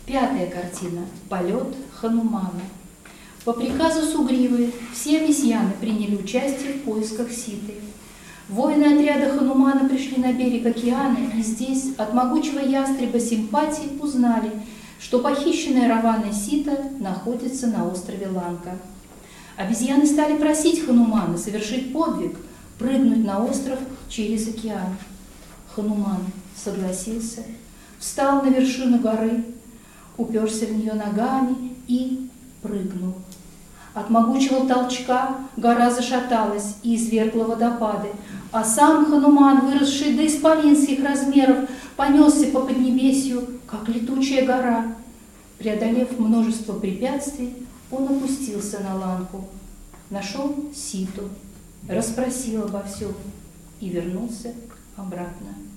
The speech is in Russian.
Пятая картина. Полет Ханумана. По приказу Сугривы все обезьяны приняли участие в поисках Ситы. Воины отряда Ханумана пришли на берег океана, и здесь от могучего ястреба Симпатии узнали, что похищенная Раванной Сита находится на острове Ланка. Обезьяны стали просить Ханумана совершить подвиг, прыгнуть на остров через океан. Хануман согласился, встал на вершину горы, уперся в нее ногами и прыгнул. От могучего толчка гора зашаталась и извергла водопады, а сам Хануман, выросший до исполинских размеров, понесся по поднебесью, как летучая гора. Преодолев множество препятствий, он опустился на Ланку, нашел Ситу, расспросил обо всем и вернулся обратно.